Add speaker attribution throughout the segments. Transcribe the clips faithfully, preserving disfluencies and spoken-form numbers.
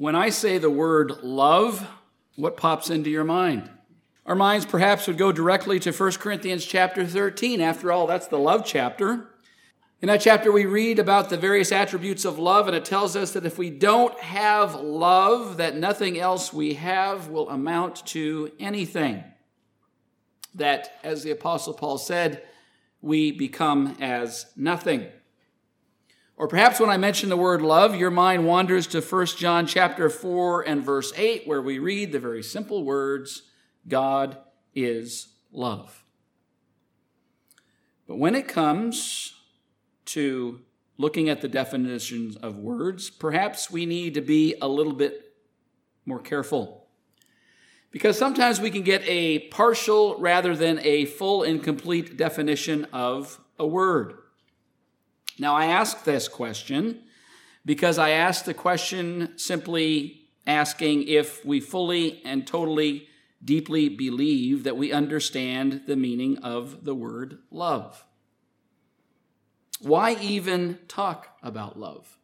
Speaker 1: When I say the word love, what pops into your mind? Our minds perhaps would go directly to First Corinthians chapter thirteen. After all, that's the love chapter. In that chapter, we read about the various attributes of love, and it tells us that if we don't have love, that nothing else we have will amount to anything. That, as the Apostle Paul said, we become as nothing. Or perhaps when I mention the word love, your mind wanders to First John chapter four and verse eight, where we read the very simple words, God is love. But when it comes to looking at the definitions of words, perhaps we need to be a little bit more careful. Because sometimes we can get a partial rather than a full and complete definition of a word. Now, I ask this question because I ask the question simply asking if we fully and totally, deeply believe that we understand the meaning of the word love. Why even talk about love?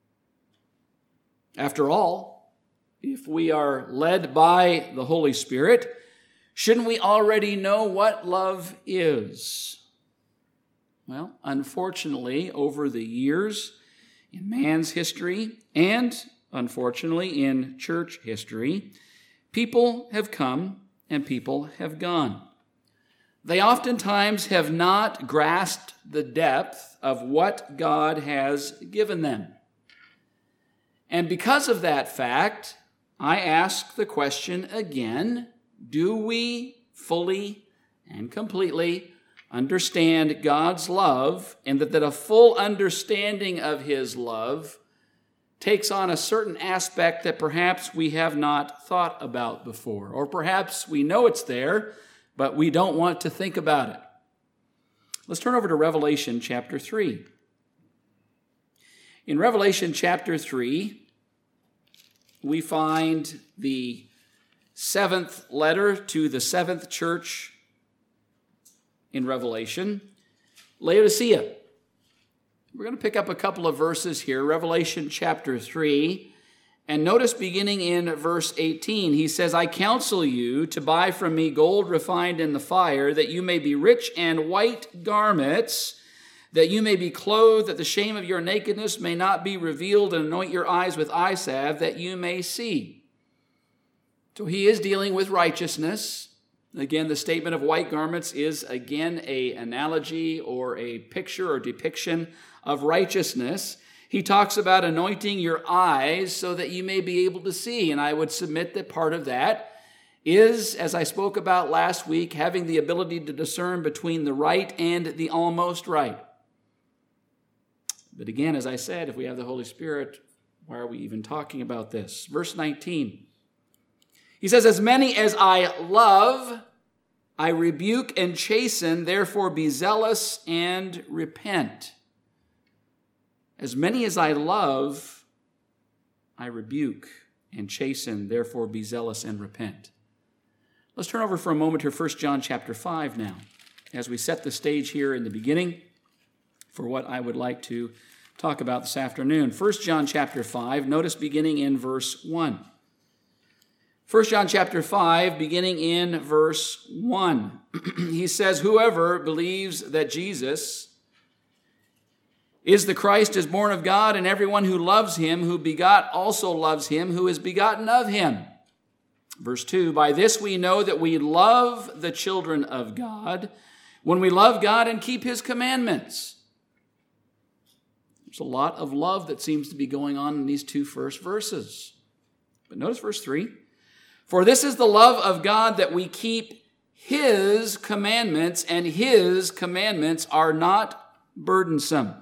Speaker 1: After all, if we are led by the Holy Spirit, shouldn't we already know what love is? Well, unfortunately, over the years in man's history and unfortunately in church history, people have come and people have gone. They oftentimes have not grasped the depth of what God has given them. And because of that fact, I ask the question again, do we fully and completely understand God's love, and that, that a full understanding of his love takes on a certain aspect that perhaps we have not thought about before, or perhaps we know it's there, but we don't want to think about it. Let's turn over to Revelation chapter three. In Revelation chapter three, we find the seventh letter to the seventh church in Revelation, Laodicea. We're going to pick up a couple of verses here, Revelation chapter three, and notice beginning in verse eighteen, he says, I counsel you to buy from me gold refined in the fire, that you may be rich, and white garments, that you may be clothed, that the shame of your nakedness may not be revealed, and anoint your eyes with eye salve, that you may see. So he is dealing with righteousness. Again, the statement of white garments is again an analogy or a picture or depiction of righteousness. He talks about anointing your eyes so that you may be able to see. And I would submit that part of that is, as I spoke about last week, having the ability to discern between the right and the almost right. But again, as I said, if we have the Holy Spirit, why are we even talking about this? Verse nineteen. He says, as many as I love, I rebuke and chasten, therefore be zealous and repent. As many as I love, I rebuke and chasten, therefore be zealous and repent. Let's turn over for a moment to First John chapter five now, as we set the stage here in the beginning for what I would like to talk about this afternoon. First John chapter five, notice beginning in verse one. First John chapter five, beginning in verse one, he says, whoever believes that Jesus is the Christ is born of God, and everyone who loves him, who begot, also loves him, who is begotten of him. Verse two, by this we know that we love the children of God, when we love God and keep his commandments. There's a lot of love that seems to be going on in these two first verses. But notice verse three. For this is the love of God, that we keep his commandments, and his commandments are not burdensome.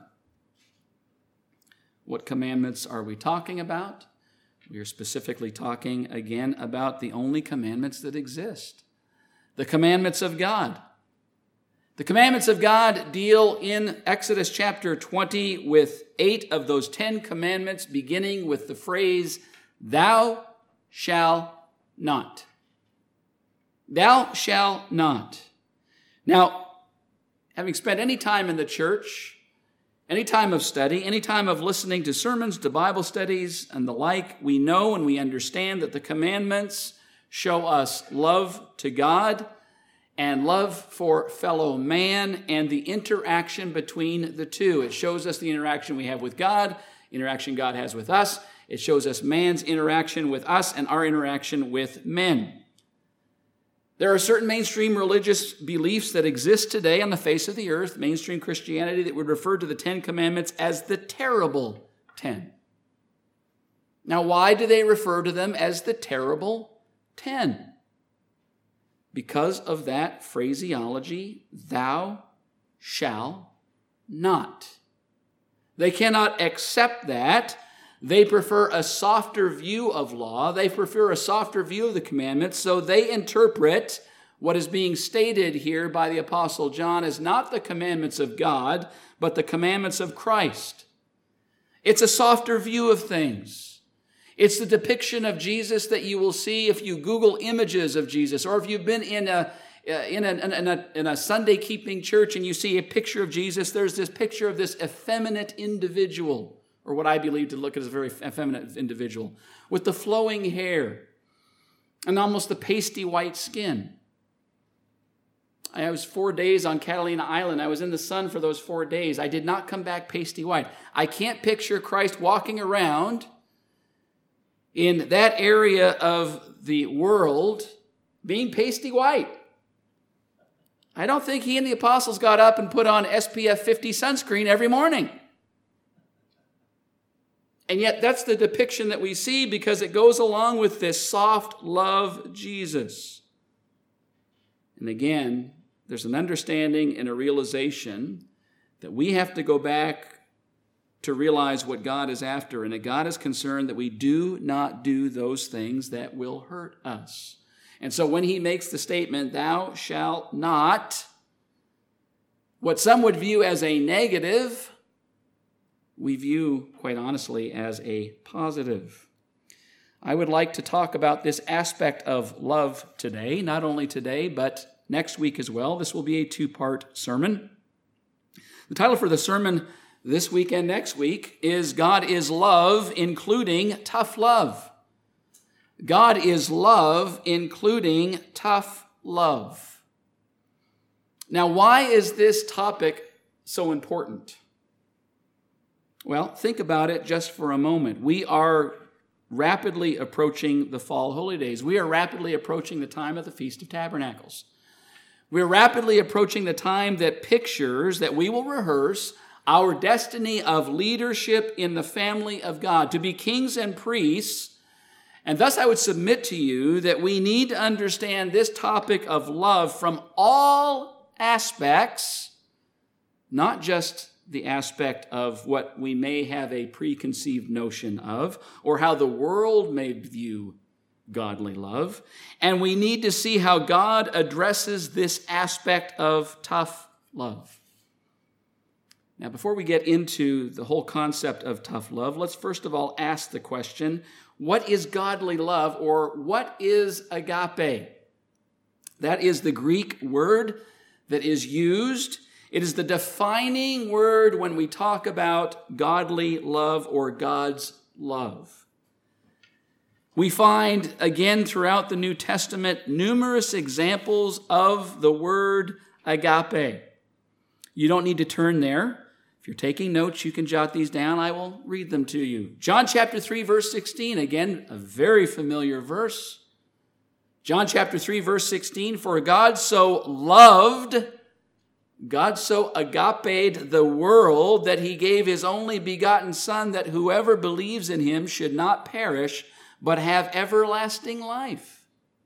Speaker 1: What commandments are we talking about? We are specifically talking again about the only commandments that exist. The commandments of God. The commandments of God deal in Exodus chapter twenty with eight of those ten commandments, beginning with the phrase, thou shalt not. Thou shalt not. Now, having spent any time in the church, any time of study, any time of listening to sermons, to Bible studies, and the like, we know and we understand that the commandments show us love to God and love for fellow man and the interaction between the two. It shows us the interaction we have with God, interaction God has with us. It shows us man's interaction with us and our interaction with men. There are certain mainstream religious beliefs that exist today on the face of the earth, mainstream Christianity, that would refer to the Ten Commandments as the terrible ten. Now, why do they refer to them as the terrible ten? Because of that phraseology, thou shalt not. They cannot accept that. They prefer a softer view of law. They prefer a softer view of the commandments. So they interpret what is being stated here by the Apostle John as not the commandments of God, but the commandments of Christ. It's a softer view of things. It's the depiction of Jesus that you will see if you Google images of Jesus, or if you've been in a in a, in a, in a Sunday-keeping church and you see a picture of Jesus, there's this picture of this effeminate individual, or what I believe to look at as a very effeminate individual, with the flowing hair and almost the pasty white skin. I was four days on Catalina Island. I was in the sun for those four days. I did not come back pasty white. I can't picture Christ walking around in that area of the world being pasty white. I don't think he and the apostles got up and put on S P F fifty sunscreen every morning. And yet that's the depiction that we see because it goes along with this soft love Jesus. And again, there's an understanding and a realization that we have to go back to realize what God is after, and that God is concerned that we do not do those things that will hurt us. And so when he makes the statement, thou shalt not, what some would view as a negative, we view, quite honestly, as a positive. I would like to talk about this aspect of love today, not only today, but next week as well. This will be a two-part sermon. The title for the sermon this week and next week is God is Love, including tough love. God is love, including tough love. Now, why is this topic so important? Well, think about it just for a moment. We are rapidly approaching the fall holy days. We are rapidly approaching the time of the Feast of Tabernacles. We're rapidly approaching the time that pictures that we will rehearse our destiny of leadership in the family of God, to be kings and priests. And thus I would submit to you that we need to understand this topic of love from all aspects, not just the aspect of what we may have a preconceived notion of, or how the world may view godly love. And we need to see how God addresses this aspect of tough love. Now, before we get into the whole concept of tough love, let's first of all ask the question, what is godly love, or what is agape? That is the Greek word that is used. It is the defining word when we talk about godly love or God's love. We find, again, throughout the New Testament, numerous examples of the word agape. You don't need to turn there. If you're taking notes, you can jot these down. I will read them to you. John chapter three, verse sixteen, again, a very familiar verse. John chapter three, verse sixteen, for God so loved, God so agaped the world that he gave his only begotten Son, that whoever believes in him should not perish, but have everlasting life.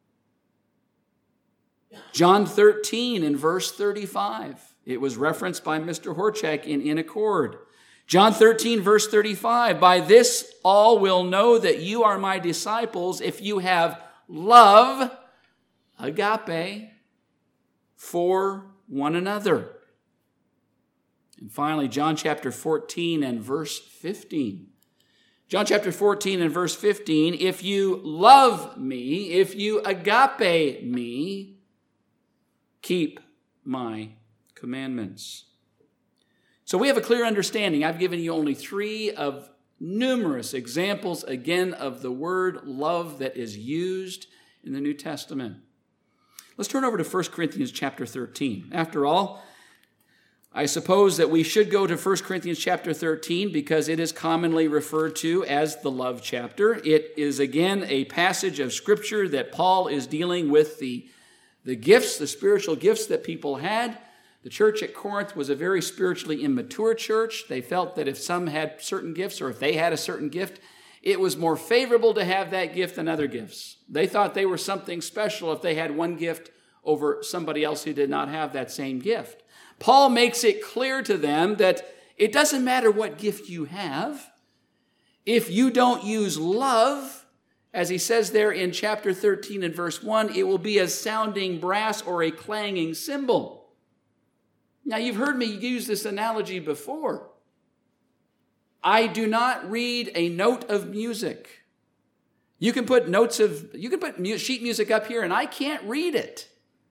Speaker 1: John thirteen and verse thirty-five. It was referenced by Mister Horchak in In Accord. John thirteen, verse thirty-five, by this all will know that you are my disciples if you have love, agape, for one another. And finally, John chapter fourteen and verse fifteen. John chapter fourteen and verse fifteen, if you love me, if you agape me, keep my commandments. So we have a clear understanding. I've given you only three of numerous examples, again, of the word love that is used in the New Testament. Let's turn over to First Corinthians chapter thirteen. After all, I suppose that we should go to First Corinthians chapter thirteen because it is commonly referred to as the love chapter. It is, again, a passage of Scripture that Paul is dealing with the, the gifts, the spiritual gifts that people had. The church at Corinth was a very spiritually immature church. They felt that if some had certain gifts or if they had a certain gift, it was more favorable to have that gift than other gifts. They thought they were something special if they had one gift over somebody else who did not have that same gift. Paul makes it clear to them that it doesn't matter what gift you have. If you don't use love, as he says there in chapter thirteen and verse one, it will be a sounding brass or a clanging cymbal. Now, you've heard me use this analogy before. I do not read a note of music. You can put notes of, you can put sheet music up here and I can't read it.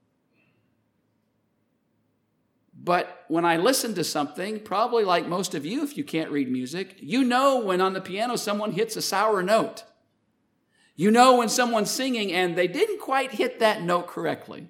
Speaker 1: But when I listen to something, probably like most of you, if you can't read music, you know when on the piano someone hits a sour note. You know when someone's singing and they didn't quite hit that note correctly.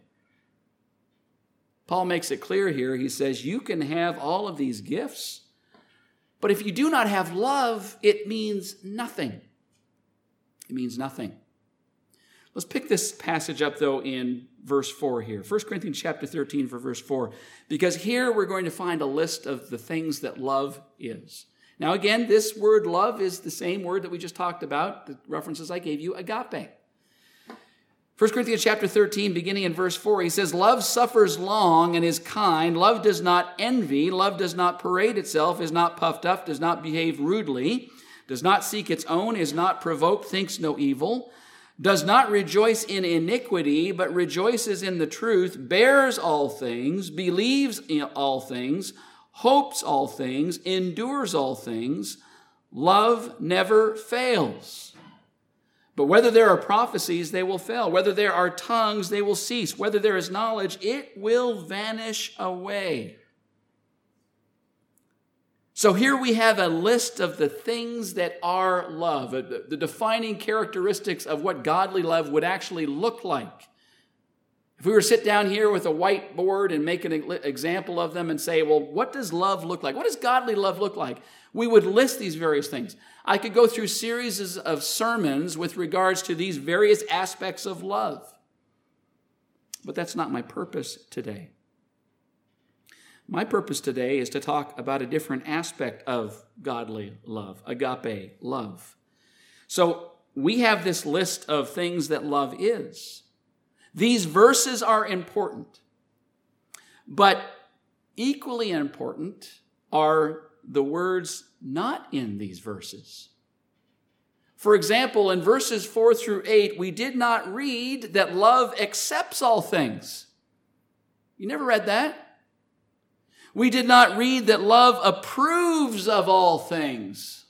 Speaker 1: Paul makes it clear here. He says, you can have all of these gifts, but if you do not have love, it means nothing. It means nothing. Let's pick this passage up, though, in verse four here. First Corinthians chapter thirteen for verse four, because here we're going to find a list of the things that love is. Now, again, this word love is the same word that we just talked about, the references I gave you, agape. First Corinthians chapter thirteen, beginning in verse four, he says, love suffers long and is kind. Love does not envy. Love does not parade itself, is not puffed up, does not behave rudely, does not seek its own, is not provoked, thinks no evil, does not rejoice in iniquity, but rejoices in the truth, bears all things, believes in all things, hopes all things, endures all things. Love never fails. But whether there are prophecies, they will fail. Whether there are tongues, they will cease. Whether there is knowledge, it will vanish away. So here we have a list of the things that are love, the defining characteristics of what godly love would actually look like. If we were to sit down here with a whiteboard and make an example of them and say, well, what does love look like? What does godly love look like? We would list these various things. I could go through series of sermons with regards to these various aspects of love. But that's not my purpose today. My purpose today is to talk about a different aspect of godly love, agape love. So we have this list of things that love is. These verses are important, but equally important are the words not in these verses. For example, in verses four through eight, we did not read that love accepts all things. You never read that? We did not read that love approves of all things.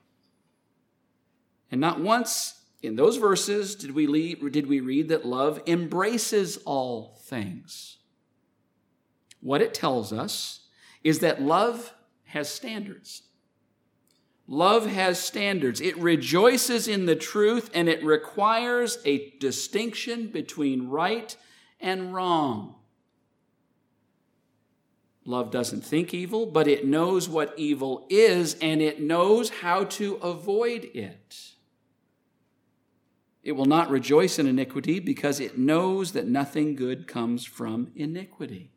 Speaker 1: And not once in those verses did we read, did we read that love embraces all things. What it tells us is that love has standards. Love has standards. It rejoices in the truth, and it requires a distinction between right and wrong. Love doesn't think evil, but it knows what evil is, and it knows how to avoid it. It will not rejoice in iniquity because it knows that nothing good comes from iniquity.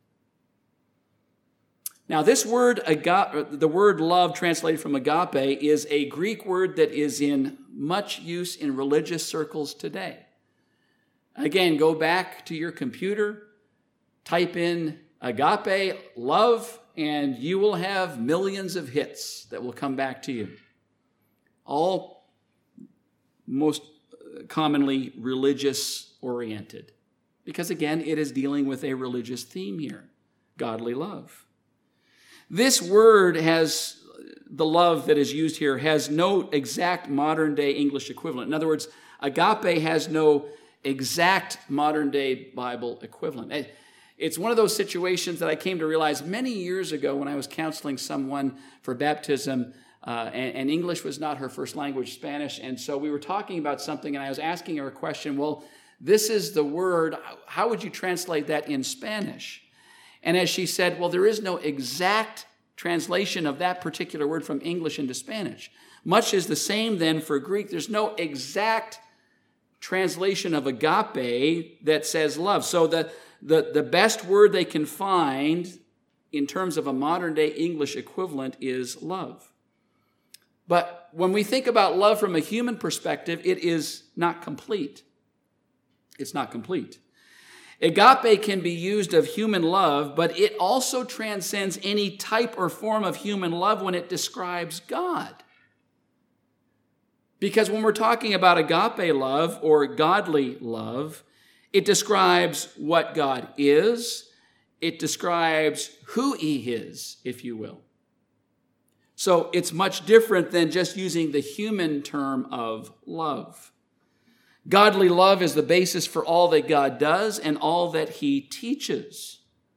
Speaker 1: Now, this word, agape, the word love translated from agape, is a Greek word that is in much use in religious circles today. Again, go back to your computer, type in agape love, and you will have millions of hits that will come back to you. All most commonly religious oriented. Because again, it is dealing with a religious theme here, godly love. This word has, the love that is used here, has no exact modern day English equivalent. In other words, agape has no exact modern day Bible equivalent. It's one of those situations that I came to realize many years ago when I was counseling someone for baptism, uh, and, and English was not her first language, Spanish. And so we were talking about something, and I was asking her a question. Well, this is the word. How would you translate that in Spanish? And as she said, well, there is no exact translation of that particular word from English into Spanish. Much is the same then for Greek. There's no exact translation of agape that says love. So the, the, the best word they can find in terms of a modern day English equivalent is love. But when we think about love from a human perspective, it is not complete. It's not complete. Agape can be used of human love, but it also transcends any type or form of human love when it describes God. Because when we're talking about agape love or godly love, it describes what God is. It describes who he is, if you will. So it's much different than just using the human term of love. Godly love is the basis for all that God does and all that he teaches.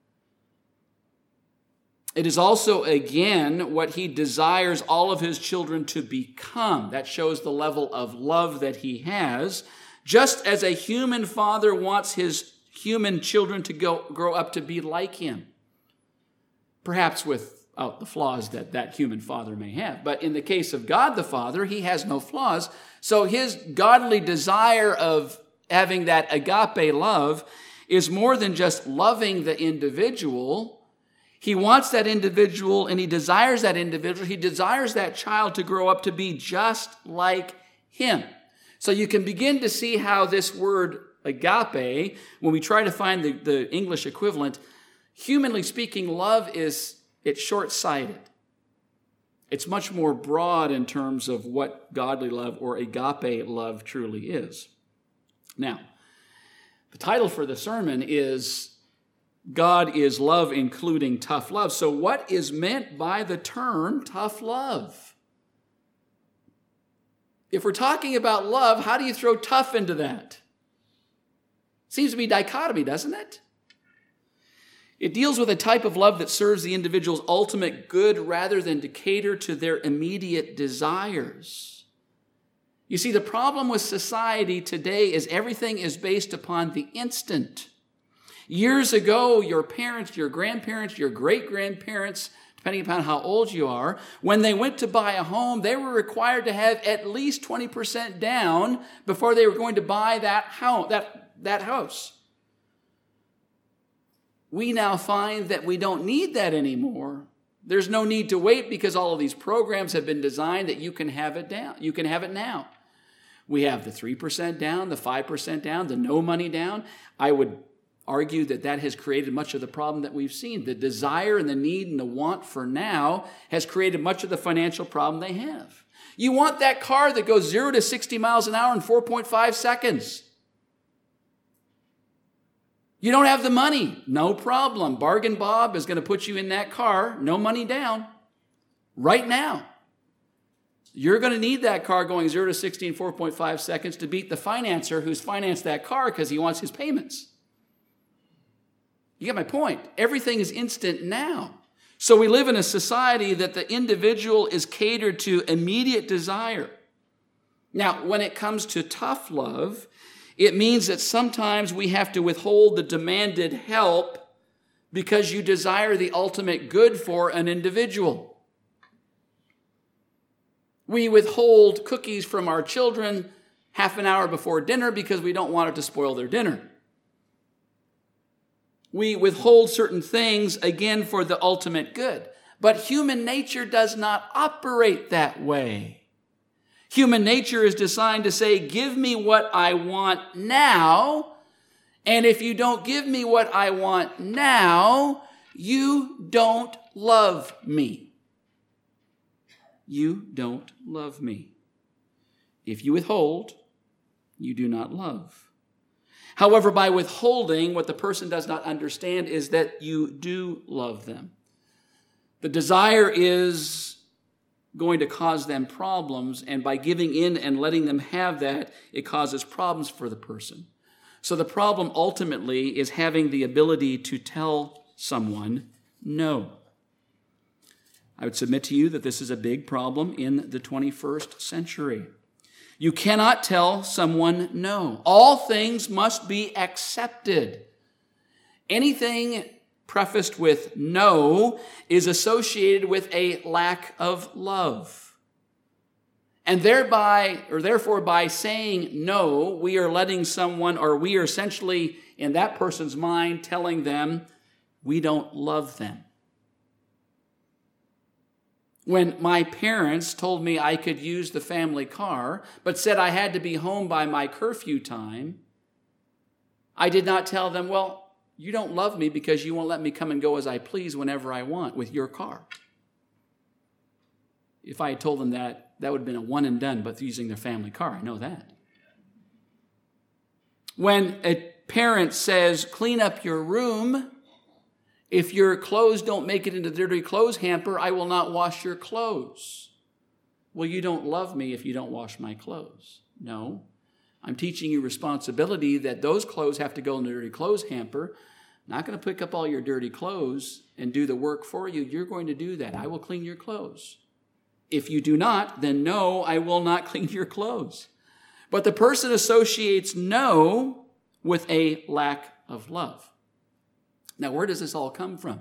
Speaker 1: It is also, again, what he desires all of his children to become. That shows the level of love that he has. Just as a human father wants his human children to go, grow up to be like him. Perhaps without the flaws that that human father may have. But in the case of God the Father, he has no flaws. So his godly desire of having that agape love is more than just loving the individual. He wants that individual and he desires that individual. He desires that child to grow up to be just like him. So you can begin to see how this word agape, when we try to find the, the English equivalent, humanly speaking, love is, it's short-sighted. It's much more broad in terms of what godly love or agape love truly is. Now, the title for the sermon is God is love, including tough love. So what is meant by the term tough love? If we're talking about love, how do you throw tough into that? Seems to be dichotomy, doesn't it? It deals with a type of love that serves the individual's ultimate good rather than to cater to their immediate desires. You see, the problem with society today is everything is based upon the instant. Years ago, your parents, your grandparents, your great-grandparents, depending upon how old you are, when they went to buy a home, they were required to have at least twenty percent down before they were going to buy that house. That, that house. We now find that we don't need that anymore. There's no need to wait because all of these programs have been designed that you can have it down. You can have it now. We have the three percent down, the five percent down, the no money down. I would argue that that has created much of the problem that we've seen. The desire and the need and the want for now has created much of the financial problem they have. You want that car that goes zero to sixty miles an hour in four point five seconds. You don't have the money. No problem. Bargain Bob is going to put you in that car, no money down, right now. You're going to need that car going zero to sixty in four point five seconds to beat the financer who's financed that car because he wants his payments. You get my point. Everything is instant now. So we live in a society that the individual is catered to immediate desire. Now, when it comes to tough love, it means that sometimes we have to withhold the demanded help because you desire the ultimate good for an individual. We withhold cookies from our children half an hour before dinner because we don't want it to spoil their dinner. We withhold certain things, again, for the ultimate good. But human nature does not operate that way. Human nature is designed to say, give me what I want now, and if you don't give me what I want now, you don't love me. You don't love me. If you withhold, you do not love. However, by withholding, what the person does not understand is that you do love them. The desire is going to cause them problems, and by giving in and letting them have that, it causes problems for the person. So the problem ultimately is having the ability to tell someone no. I would submit to you that this is a big problem in the twenty-first century. You cannot tell someone no. All things must be accepted. Anything prefaced with no is associated with a lack of love. And thereby, or therefore by saying no, we are letting someone, or we are essentially in that person's mind telling them we don't love them. When my parents told me I could use the family car, but said I had to be home by my curfew time, I did not tell them, well, you don't love me because you won't let me come and go as I please whenever I want with your car. If I had told them that, that would have been a one and done, but using their family car, I know that. When a parent says, clean up your room, if your clothes don't make it into the dirty clothes hamper, I will not wash your clothes. Well, you don't love me if you don't wash my clothes. No, I'm teaching you responsibility that those clothes have to go in the dirty clothes hamper. I'm not going to pick up all your dirty clothes and do the work for you. You're going to do that. I will clean your clothes. If you do not, then no, I will not clean your clothes. But the person associates no with a lack of love. Now, where does this all come from?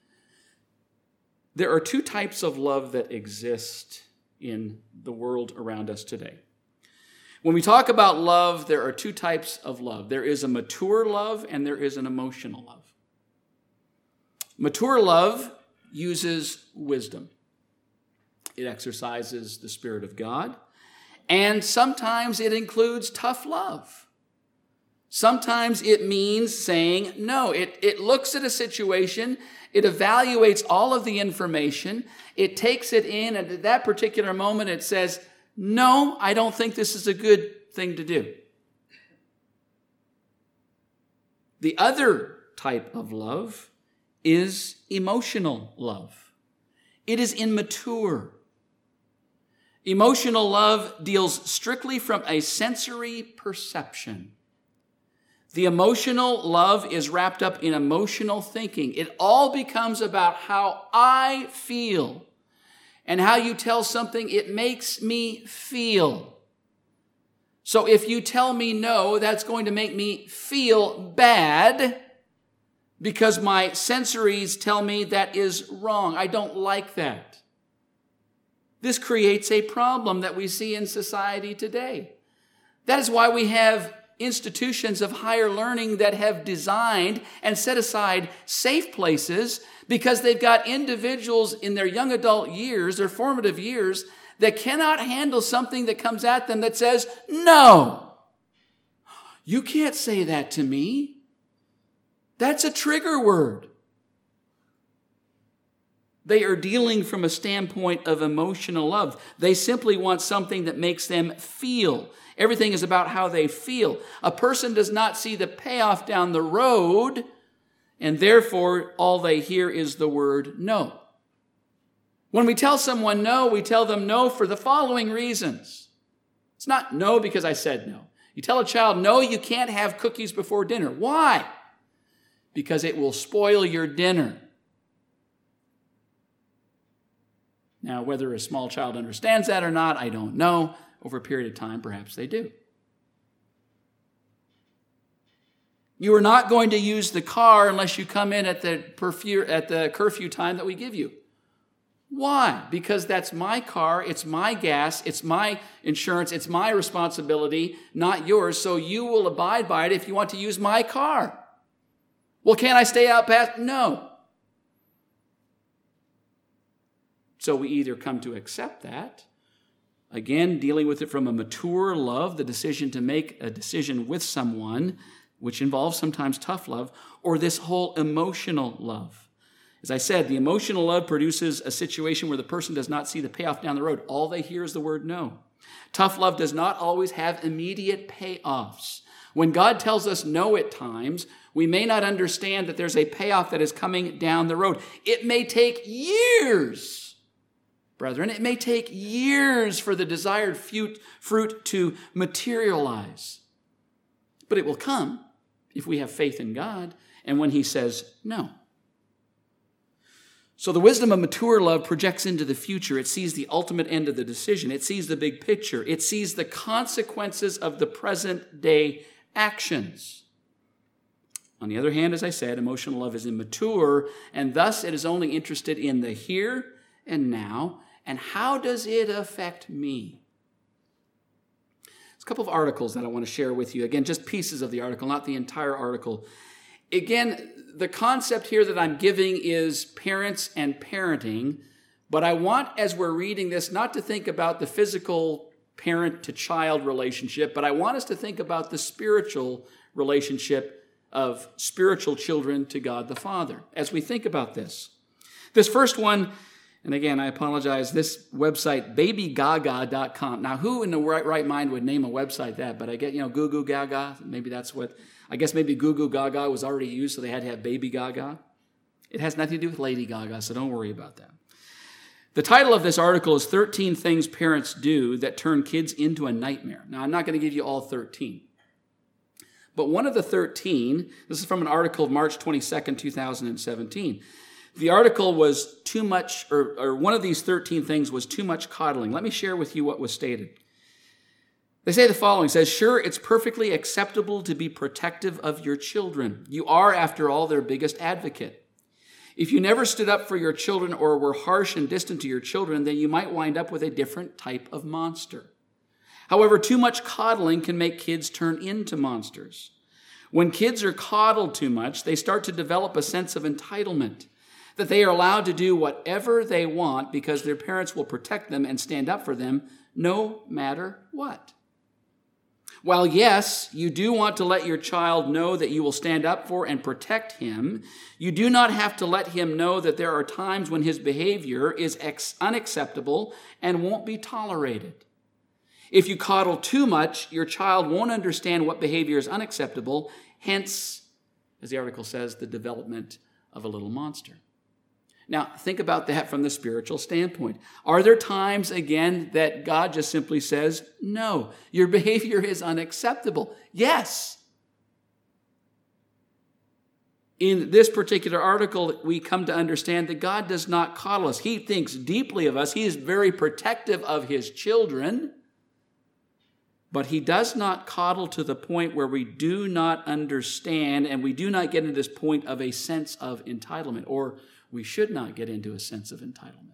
Speaker 1: There are two types of love that exist in the world around us today. When we talk about love, there are two types of love. There is a mature love and there is an emotional love. Mature love uses wisdom. It exercises the Spirit of God, and sometimes it includes tough love. Sometimes it means saying no. It, it looks at a situation, it evaluates all of the information, it takes it in, and at that particular moment it says, no, I don't think this is a good thing to do. The other type of love is emotional love. It is immature. Emotional love deals strictly from a sensory perception. The emotional love is wrapped up in emotional thinking. It all becomes about how I feel and how you tell something, it makes me feel. So if you tell me no, that's going to make me feel bad because my sensories tell me that is wrong. I don't like that. This creates a problem that we see in society today. That is why we have institutions of higher learning that have designed and set aside safe places because they've got individuals in their young adult years, their formative years, that cannot handle something that comes at them that says, no, you can't say that to me. That's a trigger word. They are dealing from a standpoint of emotional love. They simply want something that makes them feel. Everything is about how they feel. A person does not see the payoff down the road, and therefore all they hear is the word no. When we tell someone no, we tell them no for the following reasons. It's not no because I said no. You tell a child, no, you can't have cookies before dinner. Why? Because it will spoil your dinner. Now, whether a small child understands that or not, I don't know. Over a period of time, perhaps they do. You are not going to use the car unless you come in at the, perfu- at the curfew time that we give you. Why? Because that's my car, it's my gas, it's my insurance, it's my responsibility, not yours, so you will abide by it if you want to use my car. Well, can I stay out past? No. So we either come to accept that, again, dealing with it from a mature love, the decision to make a decision with someone, which involves sometimes tough love, or this whole emotional love. As I said, the emotional love produces a situation where the person does not see the payoff down the road. All they hear is the word no. Tough love does not always have immediate payoffs. When God tells us no at times, we may not understand that there's a payoff that is coming down the road. It may take years. Brethren, it may take years for the desired fruit to materialize, but it will come. if we have faith in God and when he says no. So the wisdom of mature love projects into the future. It sees the ultimate end of the decision. It sees the big picture. It sees the consequences of the present day actions. On the other hand, as I said, emotional love is immature, and thus it is only interested in the here and now, and how does it affect me? There's a couple of articles that I want to share with you. Again, just pieces of the article, not the entire article. Again, the concept here that I'm giving is parents and parenting, but I want, as we're reading this, not to think about the physical parent-to-child relationship, but I want us to think about the spiritual relationship of spiritual children to God the Father as we think about this. This first one, and again, I apologize, this website, baby gaga dot com. Now, who in the right, right mind would name a website that? But I get, you know, Goo Goo Gaga, maybe that's what... I guess maybe Goo Goo Gaga was already used, so they had to have Baby Gaga. It has nothing to do with Lady Gaga, so don't worry about that. The title of this article is thirteen Things Parents Do That Turn Kids into a Nightmare. Now, I'm not going to give you all thirteen. But one of the thirteen, this is from an article of March twenty-second, two thousand seventeen. The article was too much, or, or one of these thirteen things was too much coddling. Let me share with you what was stated. They say the following, says, sure, it's perfectly acceptable to be protective of your children. You are, after all, their biggest advocate. If you never stood up for your children or were harsh and distant to your children, then you might wind up with a different type of monster. However, too much coddling can make kids turn into monsters. When kids are coddled too much, they start to develop a sense of entitlement, that they are allowed to do whatever they want because their parents will protect them and stand up for them no matter what. While yes, you do want to let your child know that you will stand up for and protect him, you do not have to let him know that there are times when his behavior is ex- unacceptable and won't be tolerated. If you coddle too much, your child won't understand what behavior is unacceptable, hence, as the article says, the development of a little monster. Now, think about that from the spiritual standpoint. Are there times, again, that God just simply says, no, your behavior is unacceptable? Yes. In this particular article, we come to understand that God does not coddle us. He thinks deeply of us. He is very protective of his children. But he does not coddle to the point where we do not understand and we do not get into this point of a sense of entitlement, or we should not get into a sense of entitlement.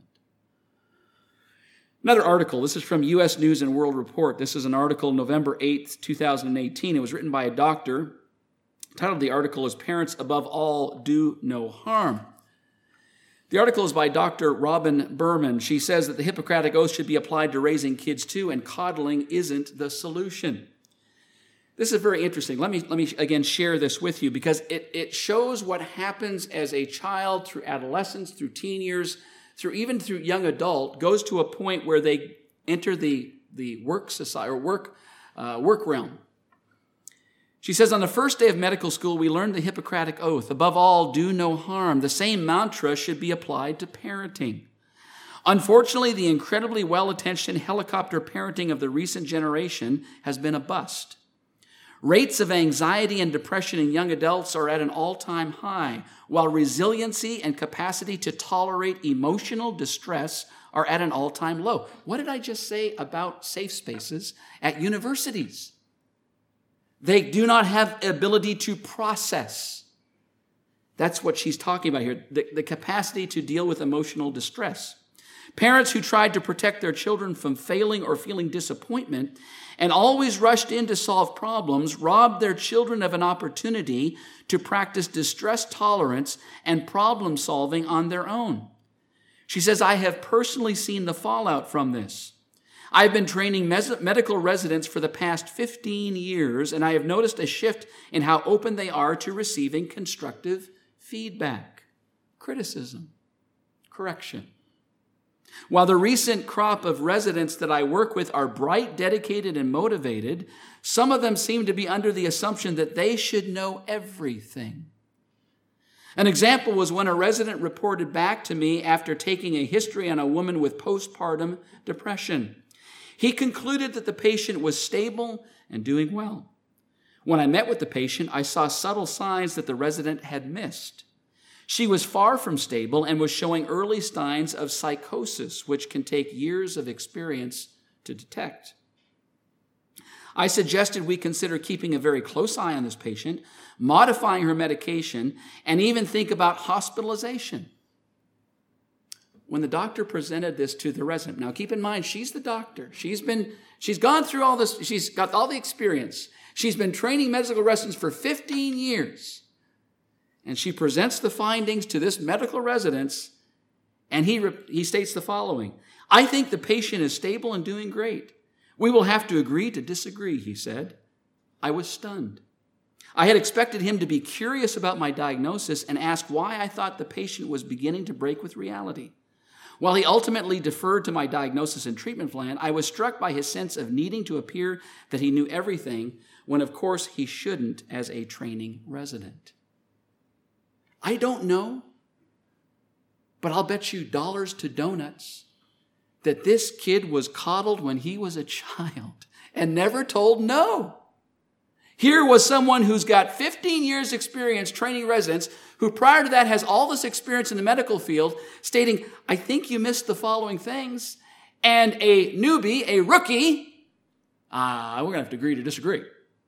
Speaker 1: Another article, this is from U S News and World Report. This is an article November eighth, two thousand eighteen. It was written by a doctor. The title of the article is Parents Above All Do No Harm. The article is by Doctor Robin Berman. She says that the Hippocratic Oath should be applied to raising kids too, and coddling isn't the solution. This is very interesting. Let me, let me again share this with you because it, it shows what happens as a child through adolescence, through teen years, through even through young adult, goes to a point where they enter the, the work society or work, uh, work realm. She says, on the first day of medical school, we learned the Hippocratic Oath. Above all, do no harm. The same mantra should be applied to parenting. Unfortunately, the incredibly well-attentioned helicopter parenting of the recent generation has been a bust. Rates of anxiety and depression in young adults are at an all-time high, while resiliency and capacity to tolerate emotional distress are at an all-time low. What did I just say about safe spaces at universities? They do not have ability to process. That's what she's talking about here, the, the capacity to deal with emotional distress. Parents who tried to protect their children from failing or feeling disappointment and always rushed in to solve problems robbed their children of an opportunity to practice distress tolerance and problem solving on their own. She says, I have personally seen the fallout from this. I've been training mes- medical residents for the past fifteen years, and I have noticed a shift in how open they are to receiving constructive feedback, criticism, correction. While the recent crop of residents that I work with are bright, dedicated, and motivated, some of them seem to be under the assumption that they should know everything. An example was when a resident reported back to me after taking a history on a woman with postpartum depression. He concluded that the patient was stable and doing well. When I met with the patient, I saw subtle signs that the resident had missed. She was far from stable and was showing early signs of psychosis, which can take years of experience to detect. I suggested we consider keeping a very close eye on this patient, modifying her medication, and even think about hospitalization. When the doctor presented this to the resident, now keep in mind, she's the doctor. She's been, she's gone through all this. She's got all the experience. She's been training medical residents for fifteen years. And she presents the findings to this medical resident, and he, he states the following. I think the patient is stable and doing great. We will have to agree to disagree, he said. I was stunned. I had expected him to be curious about my diagnosis and ask why I thought the patient was beginning to break with reality. While he ultimately deferred to my diagnosis and treatment plan, I was struck by his sense of needing to appear that he knew everything, when of course he shouldn't as a training resident. I don't know, but I'll bet you dollars to donuts that this kid was coddled when he was a child and never told no. Here was someone who's got fifteen years experience training residents, who prior to that has all this experience in the medical field, stating, I think you missed the following things. And a newbie, a rookie, ah, we're going to have to agree to disagree.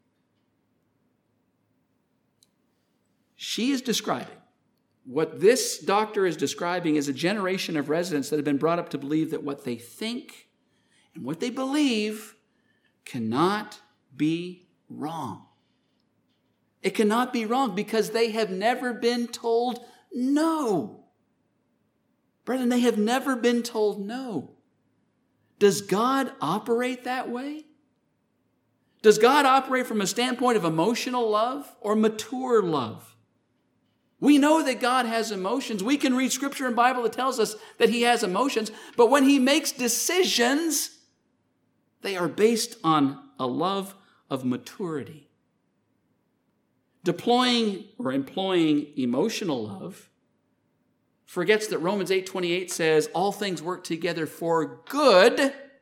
Speaker 1: She is describing, what this doctor is describing is a generation of residents that have been brought up to believe that what they think and what they believe cannot be wrong. It cannot be wrong because they have never been told no. Brethren, they have never been told no. Does God operate that way? Does God operate from a standpoint of emotional love or mature love? We know that God has emotions. We can read scripture and Bible that tells us that he has emotions, but when he makes decisions, they are based on a love of maturity. Deploying or employing emotional love forgets that Romans eight twenty-eight says, all things work together for good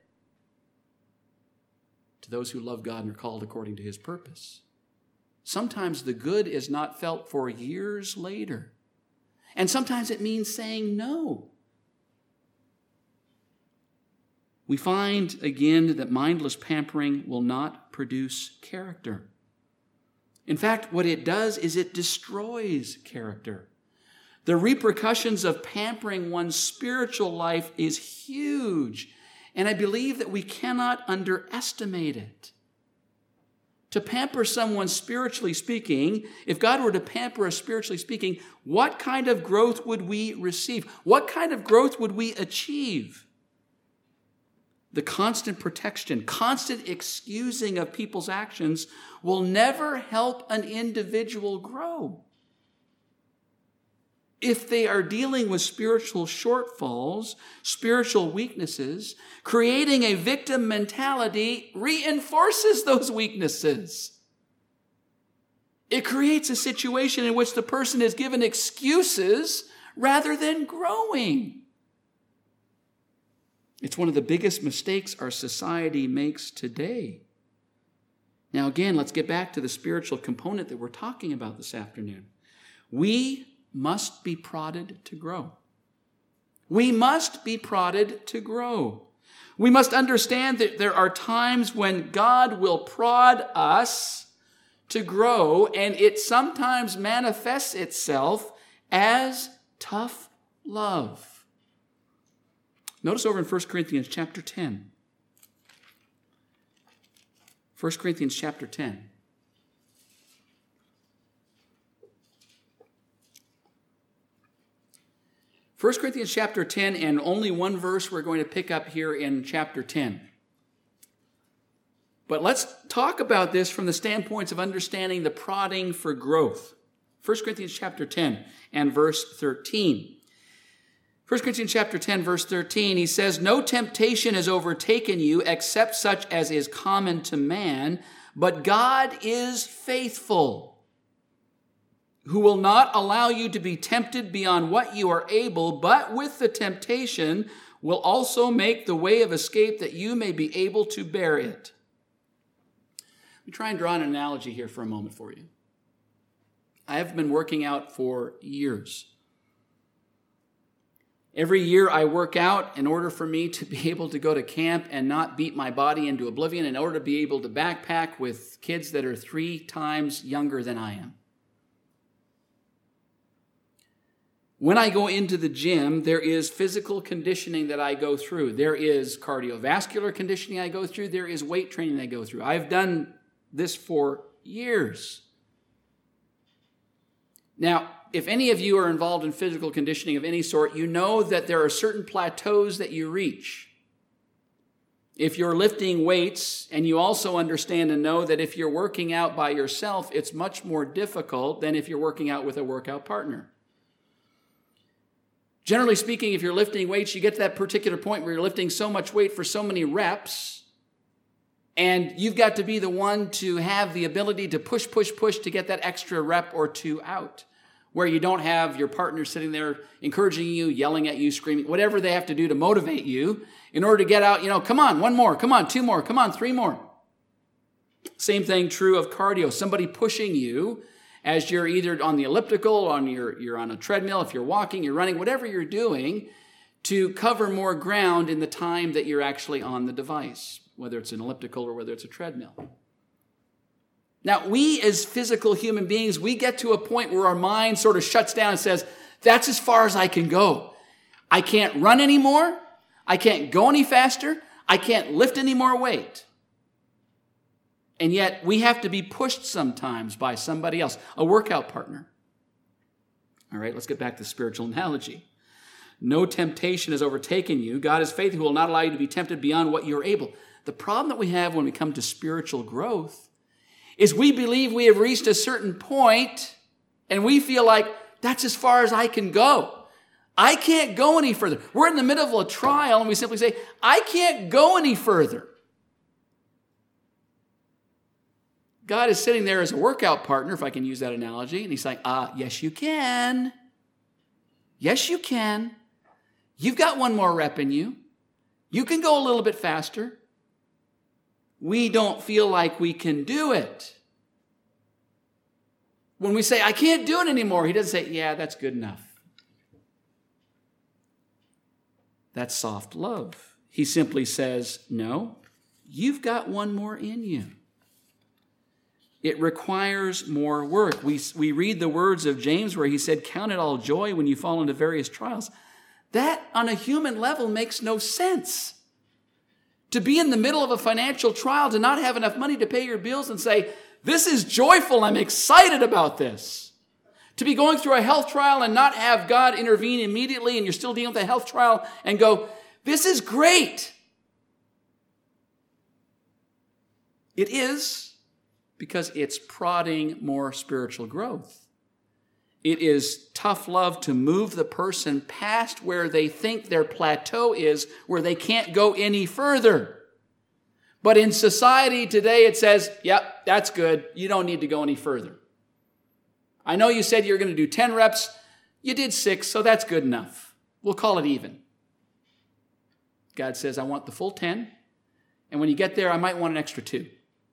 Speaker 1: to those who love God and are called according to his purpose. Sometimes the good is not felt for years later. And sometimes it means saying no. We find again that mindless pampering will not produce character. In fact, what it does is it destroys character. The repercussions of pampering one's spiritual life is huge, and I believe that we cannot underestimate it. To pamper someone spiritually speaking, if God were to pamper us spiritually speaking, what kind of growth would we receive? What kind of growth would we achieve? The constant protection, constant excusing of people's actions will never help an individual grow. If they are dealing with spiritual shortfalls, spiritual weaknesses, creating a victim mentality reinforces those weaknesses. It creates a situation in which the person is given excuses rather than growing. It's one of the biggest mistakes our society makes today. Now again, let's get back to the spiritual component that we're talking about this afternoon. We must be prodded to grow. We must be prodded to grow. We must understand that there are times when God will prod us to grow, and it sometimes manifests itself as tough love. Notice over in First Corinthians chapter ten. First Corinthians chapter ten. First Corinthians chapter ten, and only one verse we're going to pick up here in chapter ten. But let's talk about this from the standpoints of understanding the prodding for growth. First Corinthians chapter ten and verse thirteen. First Corinthians chapter ten, verse thirteen, he says, no temptation has overtaken you except such as is common to man, but God is faithful, who will not allow you to be tempted beyond what you are able, but with the temptation will also make the way of escape that you may be able to bear it. Let me try and draw an analogy here for a moment for you. I have been working out for years. Every year I work out in order for me to be able to go to camp and not beat my body into oblivion, in order to be able to backpack with kids that are three times younger than I am. When I go into the gym, there is physical conditioning that I go through. There is cardiovascular conditioning I go through. There is weight training I go through. I've done this for years. Now, if any of you are involved in physical conditioning of any sort, you know that there are certain plateaus that you reach. If you're lifting weights, and you also understand and know that if you're working out by yourself, it's much more difficult than if you're working out with a workout partner. Generally speaking, if you're lifting weights, you get to that particular point where you're lifting so much weight for so many reps, and you've got to be the one to have the ability to push, push, push to get that extra rep or two out, where you don't have your partner sitting there encouraging you, yelling at you, screaming, whatever they have to do to motivate you in order to get out, you know, come on, one more, come on, two more, come on, three more. Same thing true of cardio. Somebody pushing you as you're either on the elliptical, on your, you're on a treadmill, if you're walking, you're running, whatever you're doing, to cover more ground in the time that you're actually on the device, whether it's an elliptical or whether it's a treadmill. Now, we as physical human beings, we get to a point where our mind sort of shuts down and says, that's as far as I can go. I can't run anymore. I can't go any faster. I can't lift any more weight. And yet we have to be pushed sometimes by somebody else, a workout partner. All right, let's get back to the spiritual analogy. No temptation has overtaken you. God is faithful, who will not allow you to be tempted beyond what you're able. The problem that we have when we come to spiritual growth is we believe we have reached a certain point and we feel like that's as far as I can go. I can't go any further. We're in the middle of a trial and we simply say, I can't go any further. God is sitting there as a workout partner, if I can use that analogy, and he's like, ah, uh, yes, you can. Yes, you can. You've got one more rep in you. You can go a little bit faster. We don't feel like we can do it. When we say, I can't do it anymore, he doesn't say, yeah, that's good enough. That's soft love. He simply says, no, you've got one more in you. It requires more work. We, we read the words of James where he said, count it all joy when you fall into various trials. That on a human level makes no sense. To be in the middle of a financial trial, to not have enough money to pay your bills and say, this is joyful, I'm excited about this. To be going through a health trial and not have God intervene immediately and you're still dealing with a health trial and go, this is great. It is. Because it's prodding more spiritual growth. It is tough love to move the person past where they think their plateau is, where they can't go any further. But in society today, it says, yep, that's good. You don't need to go any further. I know you said you're going to do ten reps. You did six, so that's good enough. We'll call it even. God says, I want the full ten. And when you get there, I might want an extra two.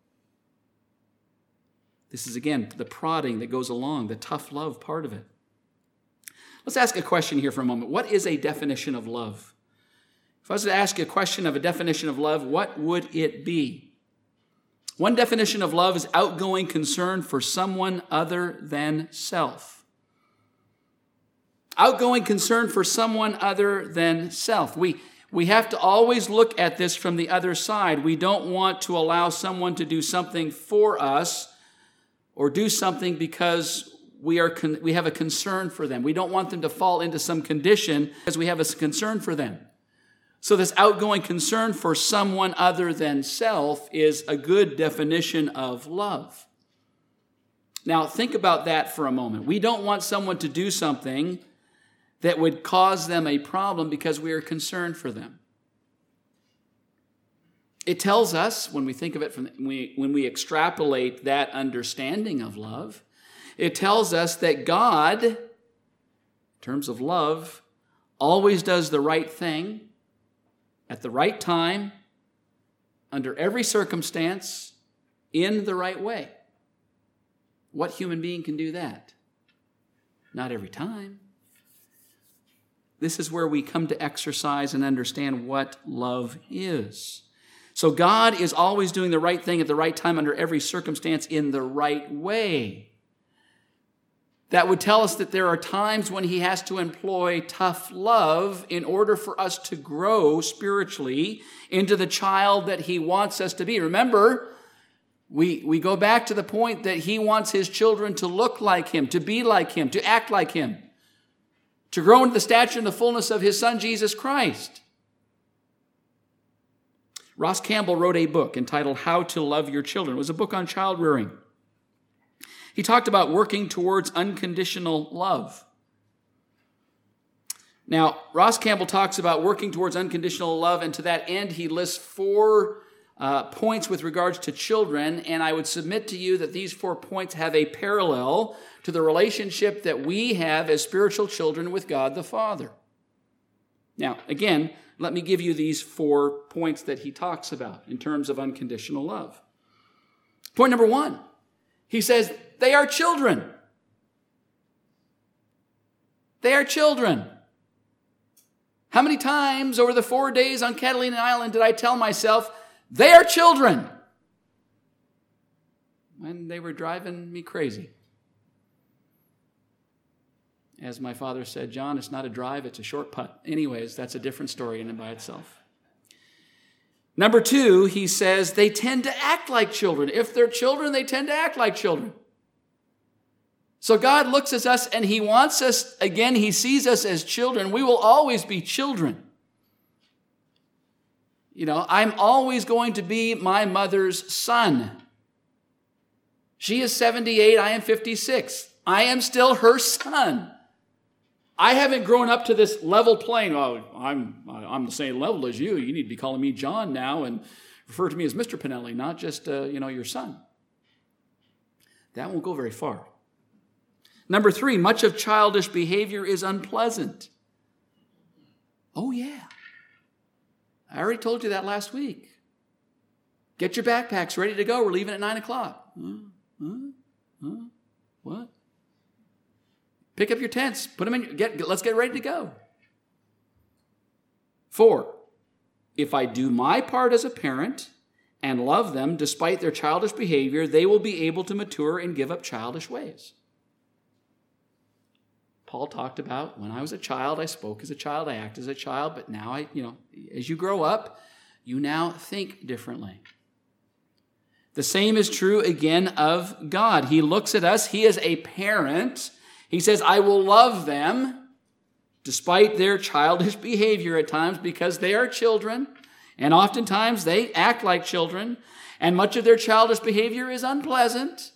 Speaker 1: This is, again, the prodding that goes along, the tough love part of it. Let's ask a question here for a moment. What is a definition of love? If I was to ask you a question of a definition of love, what would it be? One definition of love is outgoing concern for someone other than self. Outgoing concern for someone other than self. We, we have to always look at this from the other side. We don't want to allow someone to do something for us or do something because we are con- we have a concern for them. We don't want them to fall into some condition because we have a concern for them. So this outgoing concern for someone other than self is a good definition of love. Now, think about that for a moment. We don't want someone to do something that would cause them a problem because we are concerned for them. It tells us, when we think of it, from we, when we extrapolate that understanding of love, it tells us that God, in terms of love, always does the right thing at the right time, under every circumstance, in the right way. What human being can do that? Not every time. This is where we come to exercise and understand what love is. So God is always doing the right thing at the right time under every circumstance in the right way. That would tell us that there are times when he has to employ tough love in order for us to grow spiritually into the child that he wants us to be. Remember, we, we go back to the point that he wants his children to look like him, to be like him, to act like him, to grow into the stature and the fullness of his Son, Jesus Christ. Ross Campbell wrote a book entitled How to Love Your Children. It was a book on child rearing. He talked about working towards unconditional love. Now, Ross Campbell talks about working towards unconditional love, and to that end, he lists four uh, points with regards to children, and I would submit to you that these four points have a parallel to the relationship that we have as spiritual children with God the Father. Now, again, let me give you these four points that he talks about in terms of unconditional love. Point number one, he says, they are children. They are children. How many times over the four days on Catalina Island did I tell myself, they are children? When they were driving me crazy. As my father said, John, it's not a drive, it's a short putt. Anyways, that's a different story in and by itself. Number two, he says they tend to act like children. If they're children, they tend to act like children. So God looks at us and he wants us, again, he sees us as children. We will always be children. You know, I'm always going to be my mother's son. She is seventy-eight, I am fifty-six. I am still her son. I haven't grown up to this level plane. Oh, I'm, I'm the same level as you. You need to be calling me John now and refer to me as Mister Pinelli, not just, uh, you know, your son. That won't go very far. Number three, much of childish behavior is unpleasant. Oh, yeah. I already told you that last week. Get your backpacks ready to go. We're leaving at nine o'clock. Huh? Huh? Huh? What? Pick up your tents. Put them in. Get, let's get ready to go. Four, if I do my part as a parent and love them despite their childish behavior, they will be able to mature and give up childish ways. Paul talked about, when I was a child, I spoke as a child, I act as a child, but now I, you know, as you grow up, you now think differently. The same is true again of God. He looks at us, he is a parent. He says, I will love them despite their childish behavior at times because they are children, and oftentimes they act like children, and much of their childish behavior is unpleasant.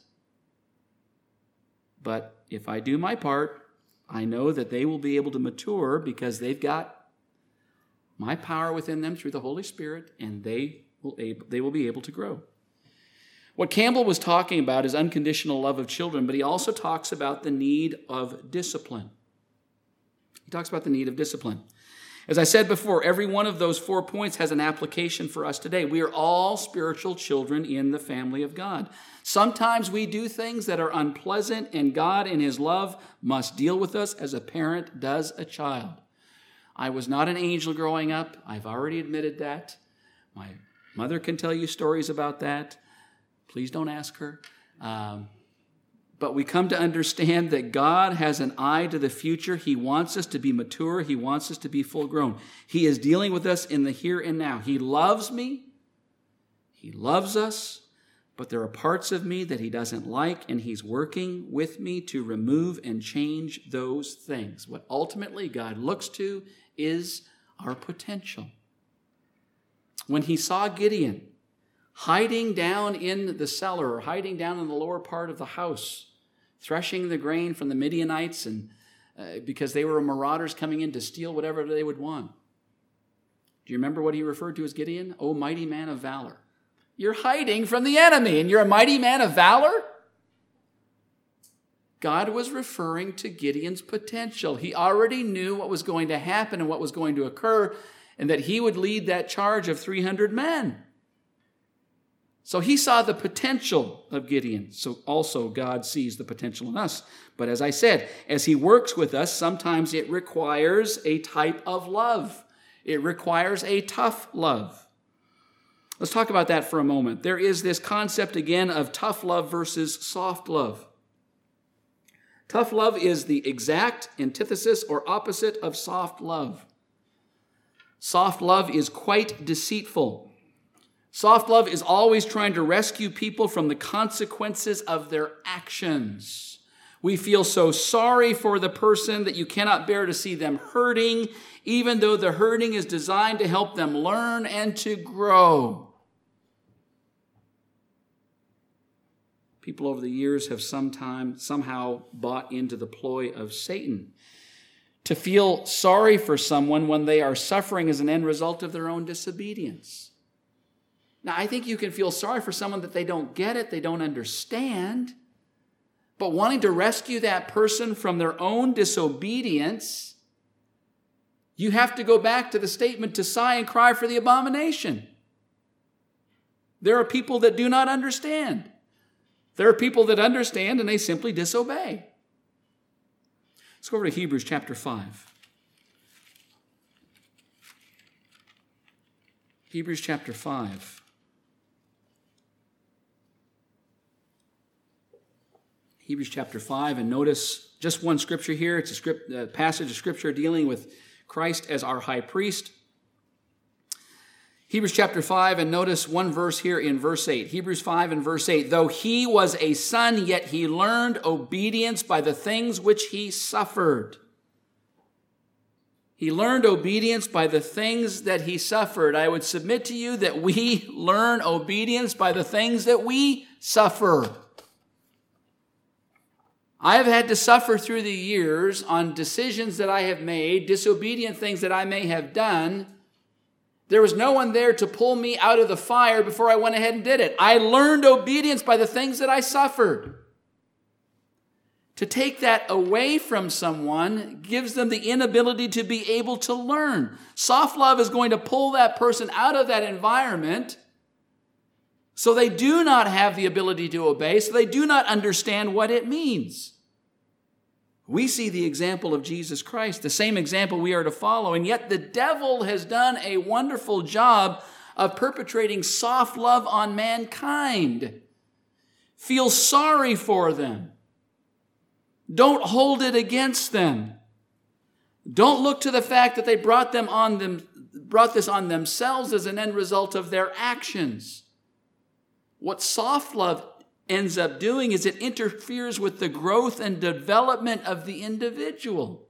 Speaker 1: But if I do my part, I know that they will be able to mature because they've got my power within them through the Holy Spirit, and they will, able, they will be able to grow. What Campbell was talking about is unconditional love of children, but he also talks about the need of discipline. He talks about the need of discipline. As I said before, every one of those four points has an application for us today. We are all spiritual children in the family of God. Sometimes we do things that are unpleasant, and God in his love must deal with us as a parent does a child. I was not an angel growing up. I've already admitted that. My mother can tell you stories about that. Please don't ask her. Um, but we come to understand that God has an eye to the future. He wants us to be mature. He wants us to be full grown. He is dealing with us in the here and now. He loves me. He loves us. But there are parts of me that he doesn't like, and he's working with me to remove and change those things. What ultimately God looks to is our potential. When he saw Gideon hiding down in the cellar or hiding down in the lower part of the house, threshing the grain from the Midianites, and uh, because they were marauders coming in to steal whatever they would want. Do you remember what he referred to as Gideon? Oh, mighty man of valor. You're hiding from the enemy, and you're a mighty man of valor? God was referring to Gideon's potential. He already knew what was going to happen and what was going to occur, and that he would lead that charge of three hundred men. So he saw the potential of Gideon. So also God sees the potential in us. But as I said, as he works with us, sometimes it requires a type of love. It requires a tough love. Let's talk about that for a moment. There is this concept again of tough love versus soft love. Tough love is the exact antithesis or opposite of soft love. Soft love is quite deceitful. Soft love is always trying to rescue people from the consequences of their actions. We feel so sorry for the person that you cannot bear to see them hurting, even though the hurting is designed to help them learn and to grow. People over the years have sometime, somehow bought into the ploy of Satan to feel sorry for someone when they are suffering as an end result of their own disobedience. Now, I think you can feel sorry for someone that they don't get it, they don't understand, but wanting to rescue that person from their own disobedience, you have to go back to the statement to sigh and cry for the abomination. There are people that do not understand. There are people that understand and they simply disobey. Let's go over to Hebrews chapter five. Hebrews chapter five. Hebrews chapter five, and notice just one scripture here. It's a script, a passage of scripture dealing with Christ as our high priest. Hebrews chapter five, and notice one verse here in verse eight. Hebrews five and verse eight. Though he was a son, yet he learned obedience by the things which he suffered. He learned obedience by the things that he suffered. I would submit to you that we learn obedience by the things that we suffer. I have had to suffer through the years on decisions that I have made, disobedient things that I may have done. There was no one there to pull me out of the fire before I went ahead and did it. I learned obedience by the things that I suffered. To take that away from someone gives them the inability to be able to learn. Soft love is going to pull that person out of that environment so they do not have the ability to obey, so they do not understand what it means. We see the example of Jesus Christ, the same example we are to follow, and yet the devil has done a wonderful job of perpetrating soft love on mankind. Feel sorry for them. Don't hold it against them. Don't look to the fact that they brought them on them, brought this on themselves as an end result of their actions. What soft love ends up doing is it interferes with the growth and development of the individual.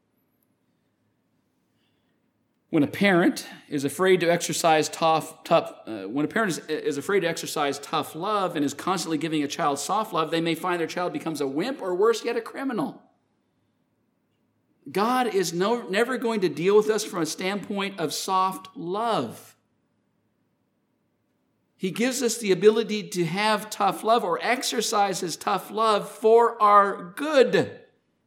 Speaker 1: When a parent is afraid to exercise tough, tough uh, when a parent is, is afraid to exercise tough love and is constantly giving a child soft love, they may find their child becomes a wimp or worse yet, a criminal. God is no, never going to deal with us from a standpoint of soft love. He gives us the ability to have tough love or exercise his tough love for our good.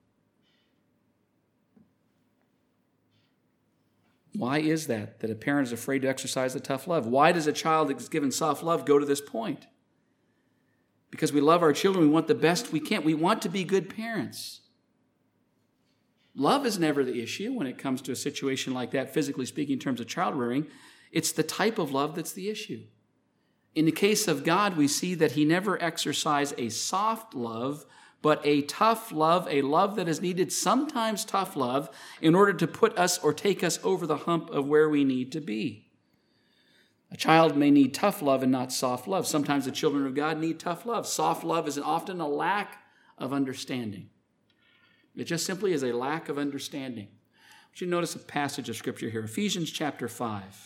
Speaker 1: Why is that, that a parent is afraid to exercise the tough love? Why does a child that's given soft love go to this point? Because we love our children. We want the best we can. We want to be good parents. Love is never the issue when it comes to a situation like that, physically speaking, in terms of child rearing. It's the type of love that's the issue. In the case of God, we see that he never exercised a soft love, but a tough love, a love that is needed, sometimes tough love, in order to put us or take us over the hump of where we need to be. A child may need tough love and not soft love. Sometimes the children of God need tough love. Soft love is often a lack of understanding. It just simply is a lack of understanding. I want you to notice a passage of Scripture here, Ephesians chapter five.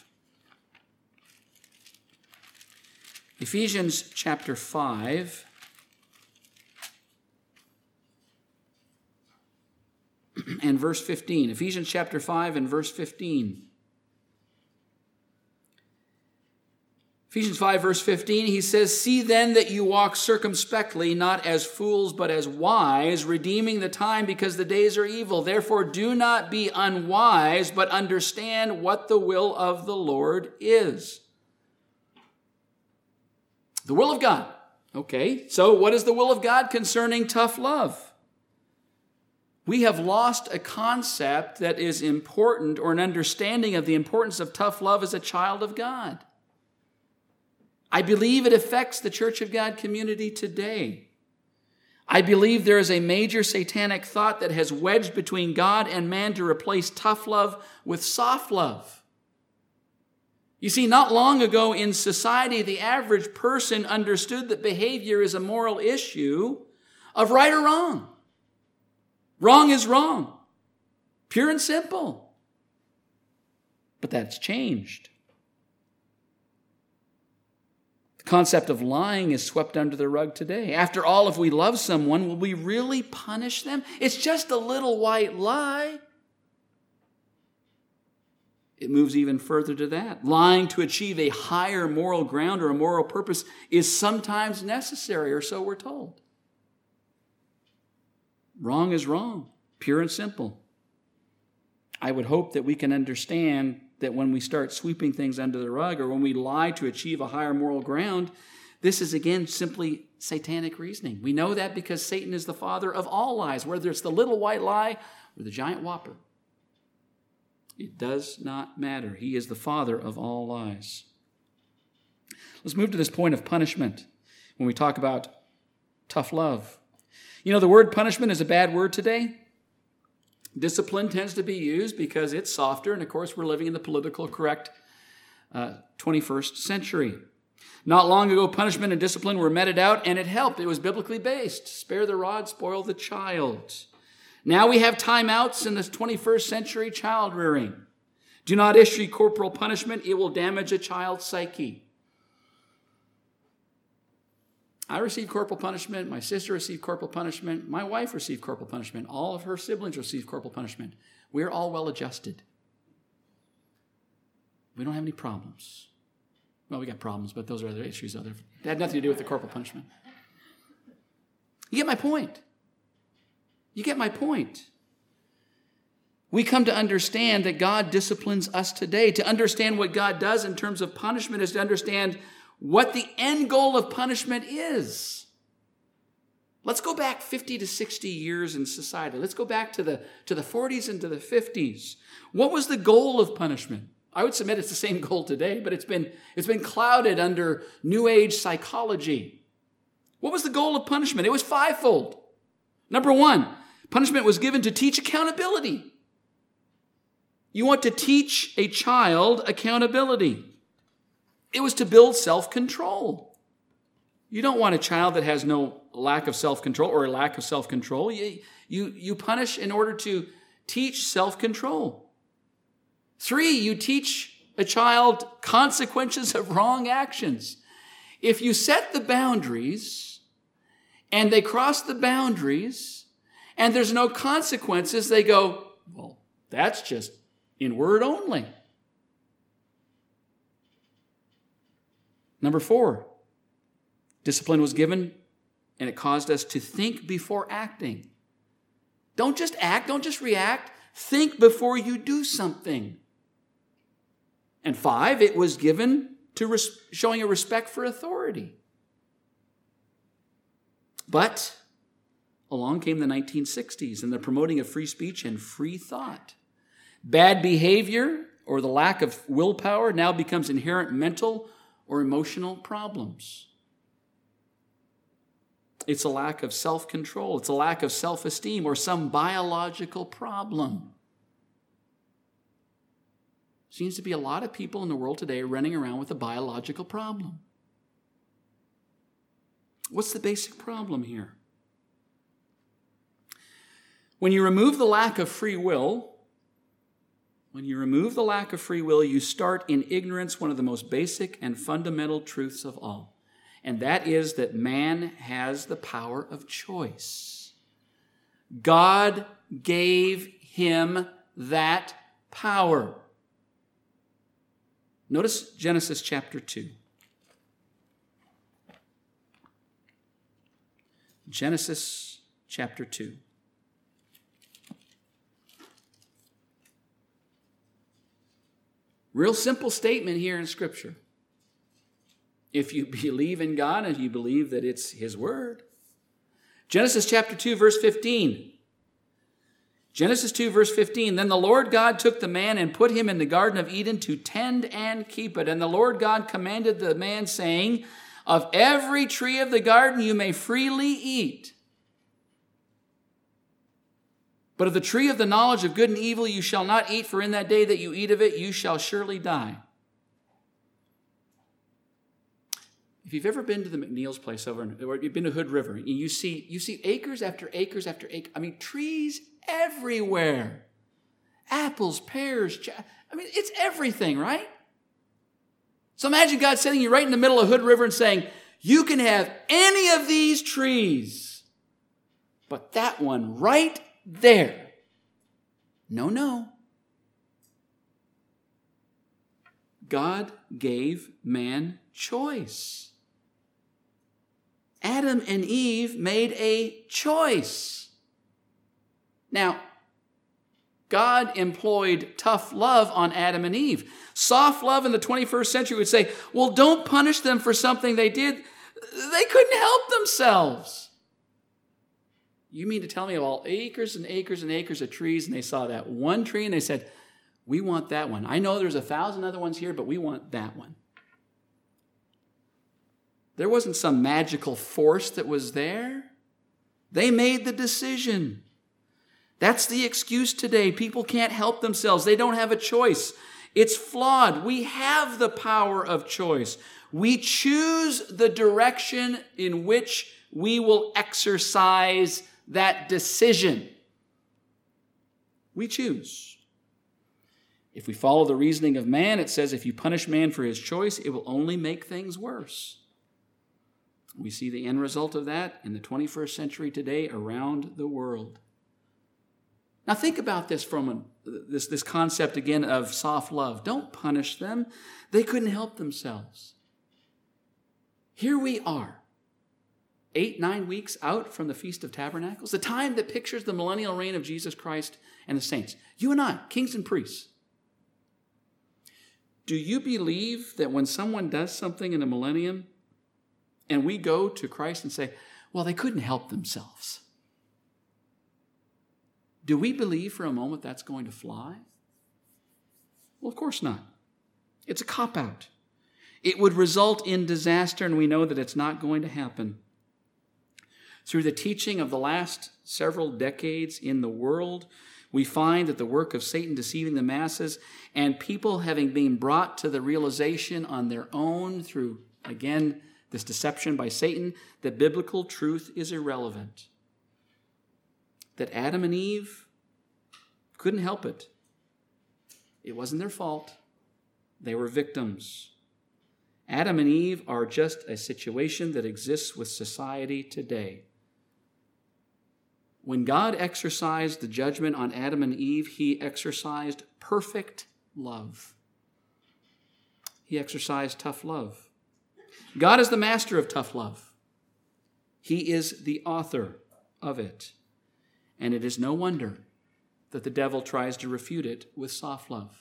Speaker 1: Ephesians chapter five, and verse fifteen. Ephesians chapter five and verse fifteen. Ephesians five, verse fifteen, he says, "See then that you walk circumspectly, not as fools, but as wise, redeeming the time because the days are evil. Therefore do not be unwise, but understand what the will of the Lord is." The will of God. Okay, so what is the will of God concerning tough love? We have lost a concept that is important, or an understanding of the importance of tough love as a child of God. I believe it affects the Church of God community today. I believe there is a major satanic thought that has wedged between God and man to replace tough love with soft love. You see, not long ago in society, the average person understood that behavior is a moral issue of right or wrong. Wrong is wrong. Pure and simple. But that's changed. The concept of lying is swept under the rug today. After all, if we love someone, will we really punish them? It's just a little white lie. It moves even further to that. Lying to achieve a higher moral ground or a moral purpose is sometimes necessary, or so we're told. Wrong is wrong, pure and simple. I would hope that we can understand that when we start sweeping things under the rug, or when we lie to achieve a higher moral ground, this is again simply satanic reasoning. We know that because Satan is the father of all lies, whether it's the little white lie or the giant whopper. It does not matter. He is the father of all lies. Let's move to this point of punishment when we talk about tough love. You know, the word punishment is a bad word today. Discipline tends to be used because it's softer, and of course we're living in the political correct uh, twenty-first century. Not long ago, punishment and discipline were meted out, and it helped. It was biblically based. Spare the rod, spoil the child. Now we have timeouts in this twenty-first century child rearing. Do not issue corporal punishment. It will damage a child's psyche. I received corporal punishment. My sister received corporal punishment. My wife received corporal punishment. All of her siblings received corporal punishment. We're all well adjusted. We don't have any problems. Well, we got problems, but those are other issues. Other, they had nothing to do with the corporal punishment. You get my point. You get my point. We come to understand that God disciplines us today. To understand what God does in terms of punishment is to understand what the end goal of punishment is. Let's go back fifty to sixty years in society. Let's go back to the, to the forties and to the fifties. What was the goal of punishment? I would submit it's the same goal today, but it's been, it's been clouded under New Age psychology. What was the goal of punishment? It was fivefold. Number one, punishment was given to teach accountability. You want to teach a child accountability. It was to build self-control. You don't want a child that has no lack of self-control or a lack of self-control. You, you, you punish in order to teach self-control. Three, you teach a child consequences of wrong actions. If you set the boundaries and they cross the boundaries and there's no consequences, they go, well, that's just in word only. Number four, discipline was given and it caused us to think before acting. Don't just act, don't just react. Think before you do something. And five, it was given to res- showing a respect for authority. But along came the nineteen sixties and the promoting of free speech and free thought. Bad behavior or the lack of willpower now becomes inherent mental or emotional problems. It's a lack of self-control. It's a lack of self-esteem or some biological problem. Seems to be a lot of people in the world today running around with a biological problem. What's the basic problem here? When you remove the lack of free will, when you remove the lack of free will, you start in ignorance one of the most basic and fundamental truths of all. And that is that man has the power of choice. God gave him that power. Notice Genesis chapter two. Genesis chapter two. Real simple statement here in Scripture. if you believe in God and you believe that it's his word. Genesis chapter two, verse fifteen. Genesis two, verse fifteen. Then the Lord God took the man and put him in the Garden of Eden to tend and keep it. And the Lord God commanded the man, saying, of every tree of the garden you may freely eat, but of the tree of the knowledge of good and evil you shall not eat, for in that day that you eat of it you shall surely die. If you've ever been to the McNeil's place over in, or you've been to Hood River, and you see, you see acres after acres after acres, I mean, trees everywhere. Apples, pears, ch- I mean, it's everything, right? So imagine God sitting you right in the middle of Hood River and saying, you can have any of these trees, but that one right there, no, no. God gave man choice. Adam and Eve made a choice. Now, God employed tough love on Adam and Eve. Soft love in the twenty-first century would say, well, don't punish them for something they did. They couldn't help themselves. You mean to tell me of all acres and acres and acres of trees, and they saw that one tree and they said, we want that one. I know there's a thousand other ones here, but we want that one. There wasn't some magical force that was there. They made the decision. That's the excuse today. People can't help themselves. They don't have a choice. It's flawed. We have the power of choice. We choose the direction in which we will exercise that decision. We choose. If we follow the reasoning of man, it says if you punish man for his choice, it will only make things worse. We see the end result of that in the twenty-first century today around the world. Now think about this from a, this, this concept again of soft love. Don't punish them. They couldn't help themselves. Here we are, eight, nine weeks out from the Feast of Tabernacles, the time that pictures the millennial reign of Jesus Christ and the saints. You and I, kings and priests. Do you believe that when someone does something in the millennium and we go to Christ and say, well, they couldn't help themselves? Do we believe for a moment that's going to fly? Well, of course not. It's a cop-out. It would result in disaster, and we know that it's not going to happen. Through the teaching of the last several decades in the world, we find that the work of Satan deceiving the masses and people having been brought to the realization on their own through, again, this deception by Satan, that biblical truth is irrelevant. That Adam and Eve couldn't help it. It wasn't their fault. They were victims. Adam and Eve are just a situation that exists with society today. When God exercised the judgment on Adam and Eve, he exercised perfect love. He exercised tough love. God is the master of tough love. He is the author of it. And it is no wonder that the devil tries to refute it with soft love.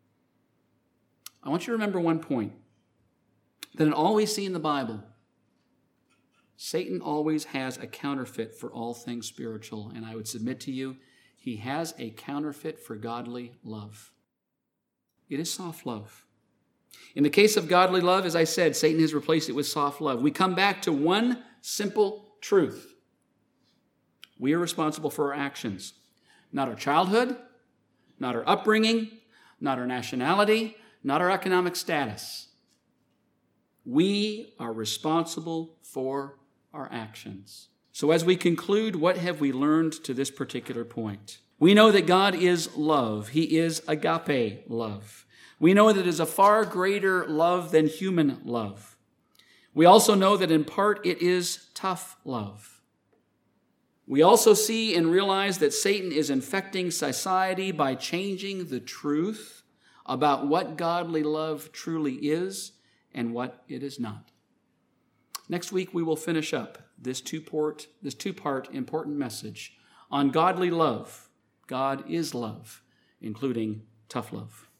Speaker 1: I want you to remember one point, that in all we see in the Bible, Satan always has a counterfeit for all things spiritual, and I would submit to you, he has a counterfeit for godly love. It is soft love. In the case of godly love, as I said, Satan has replaced it with soft love. We come back to one simple truth. We are responsible for our actions. Not our childhood, not our upbringing, not our nationality, not our economic status. We are responsible for our actions. So as we conclude, what have we learned to this particular point? We know that God is love. He is agape love. We know that it is a far greater love than human love. We also know that in part it is tough love. We also see and realize that Satan is infecting society by changing the truth about what godly love truly is and what it is not. Next week, we will finish up this two-part, this two-part important message on godly love. God is love, including tough love.